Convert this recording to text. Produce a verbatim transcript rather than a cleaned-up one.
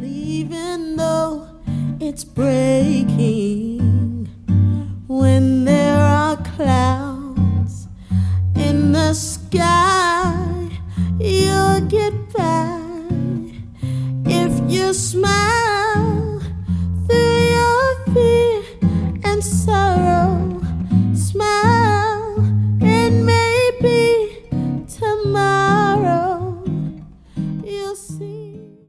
even though it's breaking. When there are clouds in the sky, you'll get by if you smile.